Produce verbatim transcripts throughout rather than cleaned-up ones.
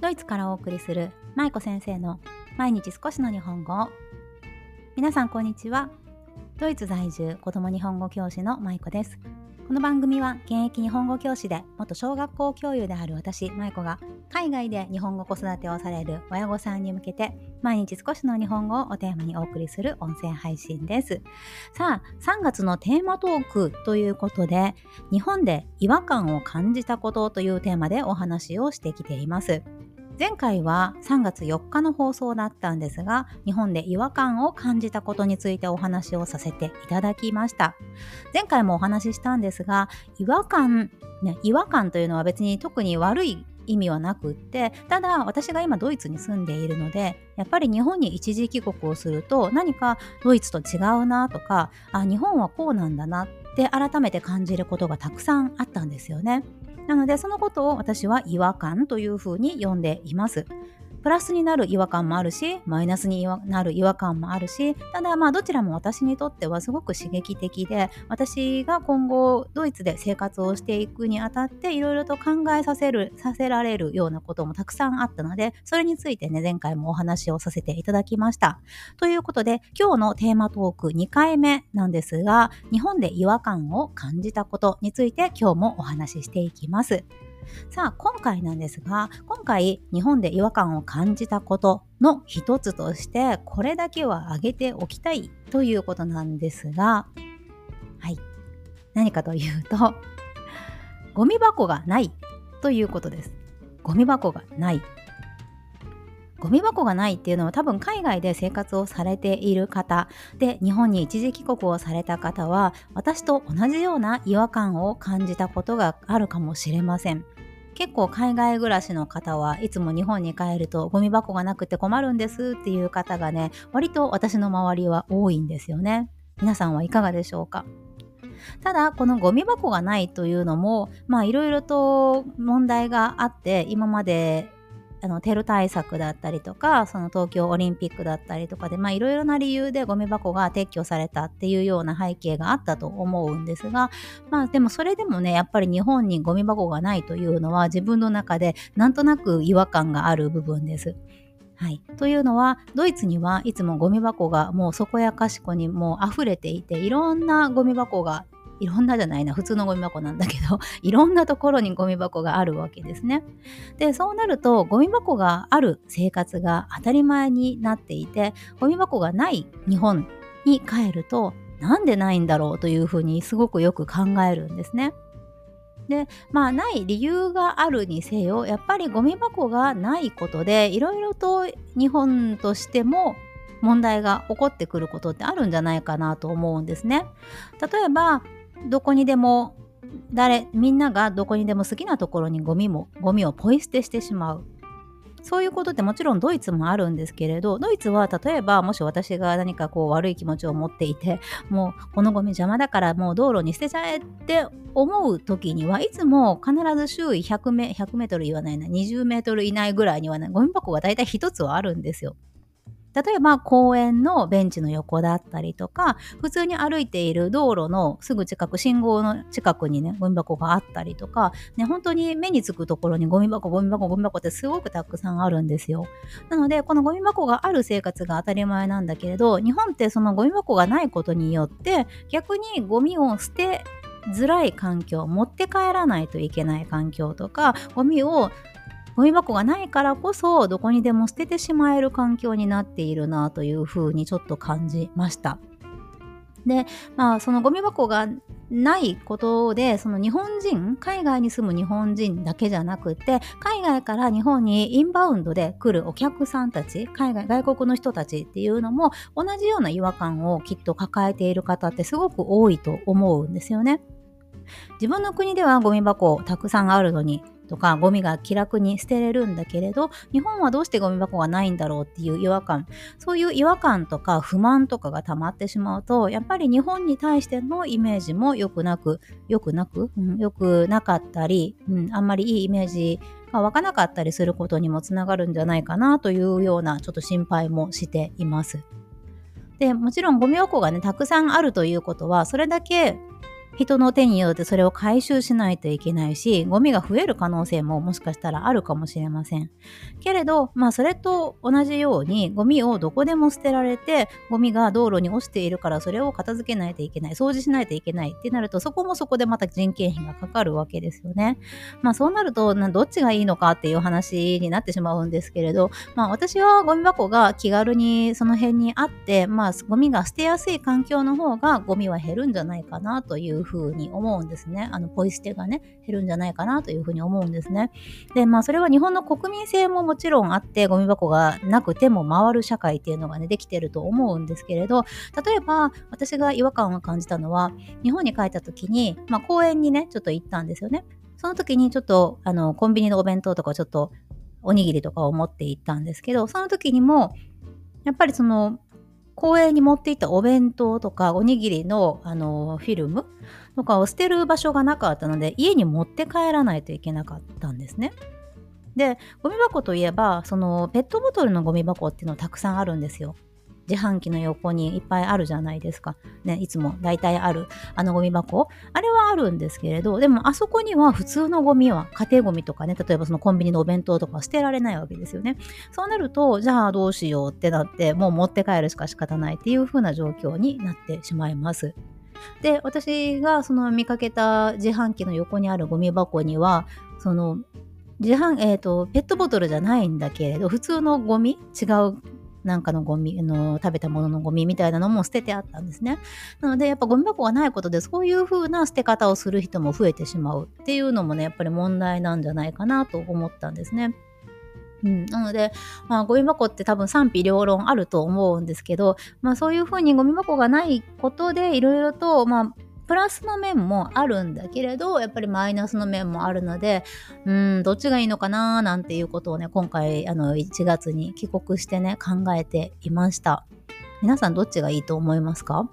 イツからお送りするまいこ先生の毎日少しの日本語。皆さんこんにちは。ドイツ在住子供日本語教師のまいこです。この番組は現役日本語教師で元小学校教諭である私まいこが海外で日本語子育てをされる親御さんに向けて毎日少しの日本語をおテーマにお送りする音声配信です。さあ、さんがつのテーマトークということで、日本で違和感を感じたことというテーマでお話をしてきています。前回はさんがつよっかの放送だったんですが、日本で違和感を感じたことについてお話をさせていただきました。前回もお話ししたんですが、違和感、ね、違和感というのは別に特に悪い意味はなくって、ただ私が今ドイツに住んでいるので、やっぱり日本に一時帰国をすると何かドイツと違うなとか、あ、日本はこうなんだなって改めて感じることがたくさんあったんですよね。なのでそのことを私は違和感というふうに呼んでいます。プラスになる違和感もあるし、マイナスになる違和感もあるし、ただまあどちらも私にとってはすごく刺激的で、私が今後ドイツで生活をしていくにあたっていろいろと考えさせる、させられるようなこともたくさんあったので、それについてね、前回もお話をさせていただきました。ということで、今日のテーマトークにかいめなんですが、日本で違和感を感じたことについて今日もお話ししていきます。さあ、今回なんですが、今回日本で違和感を感じたことの一つとして、これだけは挙げておきたいということなんですが、はい、何かというと、ゴミ箱がないということです。ゴミ箱がない。ゴミ箱がないっていうのは多分海外で生活をされている方で、日本に一時帰国をされた方は私と同じような違和感を感じたことがあるかもしれません。結構海外暮らしの方はいつも日本に帰るとゴミ箱がなくて困るんですっていう方がね、割と私の周りは多いんですよね。皆さんはいかがでしょうか？ただこのゴミ箱がないというのもまあいろいろと問題があって、今まであのテロ対策だったりとか、その東京オリンピックだったりとかで、まあいろいろな理由でゴミ箱が撤去されたっていうような背景があったと思うんですが、まあでもそれでもね、やっぱり日本にゴミ箱がないというのは自分の中でなんとなく違和感がある部分です。はい、というのはドイツにはいつもゴミ箱がもうそこやかしこにもう溢れていて、いろんなゴミ箱がいろんなじゃないな、普通のゴミ箱なんだけど、いろんなところにゴミ箱があるわけですね。で、そうなるとゴミ箱がある生活が当たり前になっていて、ゴミ箱がない日本に帰るとなんでないんだろうというふうにすごくよく考えるんですね。で、まあない理由があるにせよ、やっぱりゴミ箱がないことでいろいろと日本としても問題が起こってくることってあるんじゃないかなと思うんですね。例えばどこにでも誰みんながどこにでも好きなところにゴミもゴミをポイ捨てしてしまう。そういうことってもちろんドイツもあるんですけれど、ドイツは例えばもし私が何かこう悪い気持ちを持っていて、もうこのゴミ邪魔だからもう道路に捨てちゃえって思う時にはいつも必ず周囲ひゃくメ、ひゃくメートル言わないな、にじゅうメートル以内ぐらいにはね、ゴミ箱がだいたい一つはあるんですよ。例えば公園のベンチの横だったりとか、普通に歩いている道路のすぐ近く、信号の近くにねゴミ箱があったりとかね、本当に目につくところにゴミ箱ゴミ箱ゴミ箱ってすごくたくさんあるんですよ。なのでこのゴミ箱がある生活が当たり前なんだけれど、日本ってそのゴミ箱がないことによって逆にゴミを捨てづらい環境、持って帰らないといけない環境とか、ゴミをゴミ箱がないからこそどこにでも捨ててしまえる環境になっているなというふうにちょっと感じました。で、まあそのゴミ箱がないことで、その日本人、海外に住む日本人だけじゃなくて、海外から日本にインバウンドで来るお客さんたち、海外外国の人たちっていうのも同じような違和感をきっと抱えている方ってすごく多いと思うんですよね。自分の国ではゴミ箱たくさんあるのにとか、ゴミが気楽に捨てれるんだけれど、日本はどうしてゴミ箱がないんだろうっていう違和感、そういう違和感とか不満とかが溜まってしまうと、やっぱり日本に対してのイメージも良くなく良くなく、うん、良くなかったり、うん、あんまりいいイメージが湧かなかったりすることにもつながるんじゃないかなというようなちょっと心配もしています。で、もちろんゴミ箱がねたくさんあるということは、それだけ人の手によってそれを回収しないといけないし、ゴミが増える可能性ももしかしたらあるかもしれません。けれど、まあそれと同じようにゴミをどこでも捨てられて、ゴミが道路に落ちているからそれを片付けないといけない、掃除しないといけないってなると、そこもそこでまた人件費がかかるわけですよね。まあそうなると、などっちがいいのかっていう話になってしまうんですけれど、まあ私はゴミ箱が気軽にその辺にあって、まあゴミが捨てやすい環境の方がゴミは減るんじゃないかなというふうに思うんですね。あのポイ捨てがね減るんじゃないかなというふうに思うんですね。でまあそれは日本の国民性ももちろんあって、ゴミ箱がなくても回る社会っていうのがねできてると思うんですけれど、例えば私が違和感を感じたのは、日本に帰った時に、まあ、公園にねちょっと行ったんですよね。その時にちょっとあのコンビニのお弁当とかちょっとおにぎりとかを持って行ったんですけど、その時にもやっぱりその公園に持っていったお弁当とかおにぎりの、あのフィルムとかを捨てる場所がなかったので、家に持って帰らないといけなかったんですね。で、ゴミ箱といえばそのペットボトルのゴミ箱っていうのたくさんあるんですよ。自販機の横にいっぱいあるじゃないですか。ね、いつも大体あるあのゴミ箱。あれはあるんですけれど、でもあそこには普通のゴミは、家庭ゴミとかね、例えばそのコンビニのお弁当とかは捨てられないわけですよね。そうなると、じゃあどうしようってなって、もう持って帰るしか仕方ないっていう風な状況になってしまいます。で、私がその見かけた自販機の横にあるゴミ箱には、その自販、えっと、ペットボトルじゃないんだけれど、普通のゴミ、違うなんかのゴミ、あの食べたもののゴミみたいなのも捨ててあったんですね。なのでやっぱゴミ箱がないことで、そういう風な捨て方をする人も増えてしまうっていうのもね、やっぱり問題なんじゃないかなと思ったんですね。うん、なので、まあ、ゴミ箱って多分賛否両論あると思うんですけど、まあ、そういう風にゴミ箱がないことでいろいろと、まあ、プラスの面もあるんだけれど、やっぱりマイナスの面もあるので、うん、どっちがいいのかななんていうことをね、今回あのいちがつに帰国してね、考えていました。皆さんどっちがいいと思いますか？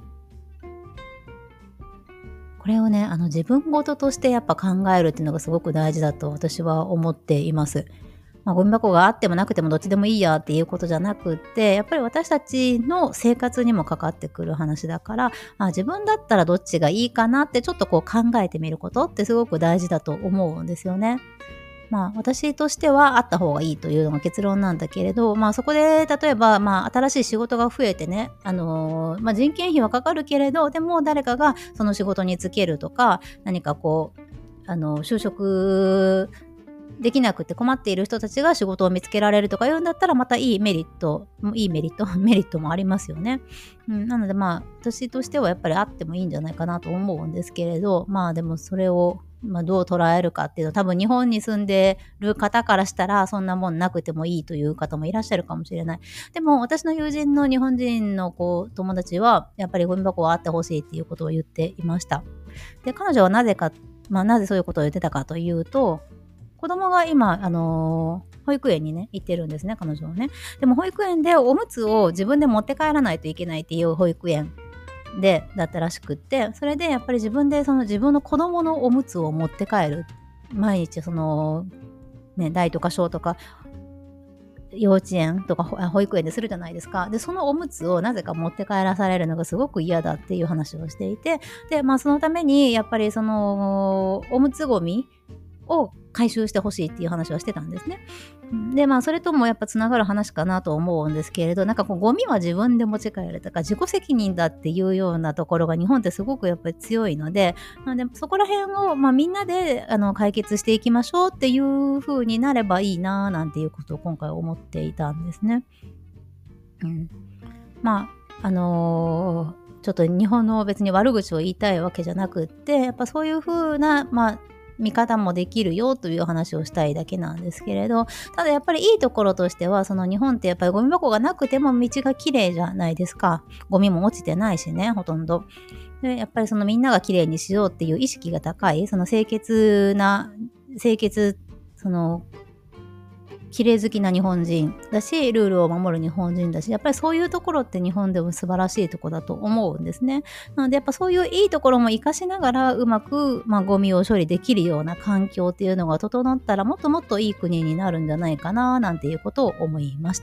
これをね、あの自分事としてやっぱ考えるっていうのがすごく大事だと私は思っています。まあ、ゴミ箱があってもなくてもどっちでもいいやっていうことじゃなくって、やっぱり私たちの生活にもかかってくる話だから、あ、自分だったらどっちがいいかなってちょっとこう考えてみることってすごく大事だと思うんですよね。まあ私としてはあった方がいいというのが結論なんだけれど、まあそこで例えばまあ新しい仕事が増えてね、あのーまあ人件費はかかるけれど、でも誰かがその仕事に就けるとか、何かこう、あの就職できなくて困っている人たちが仕事を見つけられるとか言うんだったら、またいいメリット、いいメリット、メリットもありますよね。うん、なのでまあ、私としてはやっぱりあってもいいんじゃないかなと思うんですけれど、まあでもそれを、まあ、どう捉えるかっていうのは、多分日本に住んでる方からしたら、そんなもんなくてもいいという方もいらっしゃるかもしれない。でも私の友人の日本人のこう友達は、やっぱりゴミ箱はあってほしいっていうことを言っていました。で、彼女はなぜか、まあなぜそういうことを言ってたかというと、子供が今、あのー保育園にね、行ってるんですね、彼女はね。でも保育園でおむつを自分で持って帰らないといけないっていう保育園で、だったらしくって、それでやっぱり自分でその自分の子供のおむつを持って帰る。毎日その、ね、大とか小とか、幼稚園とか保育園でするじゃないですか。で、そのおむつをなぜか持って帰らされるのがすごく嫌だっていう話をしていて、で、まあそのためにやっぱりそのおむつゴミを回収してほしいっていう話はしてたんですね。で、まあそれともやっぱつながる話かなと思うんですけれど、なんかこうゴミは自分で持ち帰るとか自己責任だっていうようなところが日本ってすごくやっぱり強いので、なのでそこら辺をまあみんなであの解決していきましょうっていう風になればいいななんていうことを今回思っていたんですね。うん、まああのー、ちょっと日本の別に悪口を言いたいわけじゃなくって、やっぱそういう風なまあ見方もできるよという話をしたいだけなんですけれど、ただやっぱりいいところとしては、その日本ってやっぱりゴミ箱がなくても道が綺麗じゃないですか。ゴミも落ちてないしね、ほとんど。で、やっぱりそのみんなが綺麗にしようっていう意識が高い、その清潔な、清潔、その綺麗好きな日本人だし、ルールを守る日本人だし、やっぱりそういうところって日本でも素晴らしいところだと思うんですね。なのでやっぱそういういいところも活かしながらうまく、まあ、ゴミを処理できるような環境っていうのが整ったら、もっともっといい国になるんじゃないかななんていうことを思いました。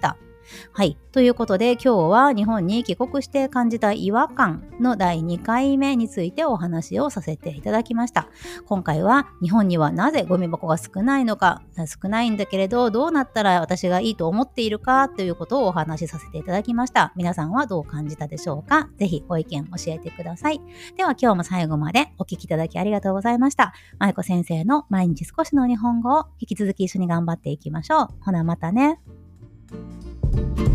はい。ということで今日は日本に帰国して感じた違和感のだいにかいめについてお話をさせていただきました。今回は日本にはなぜゴミ箱が少ないのか、少ないんだけれどどうなったら私がいいと思っているかということをお話しさせていただきました。皆さんはどう感じたでしょうか？ぜひご意見教えてください。では今日も最後までお聞きいただきありがとうございました。まいこ先生の毎日少しの日本語を引き続き一緒に頑張っていきましょう。ほなまたね。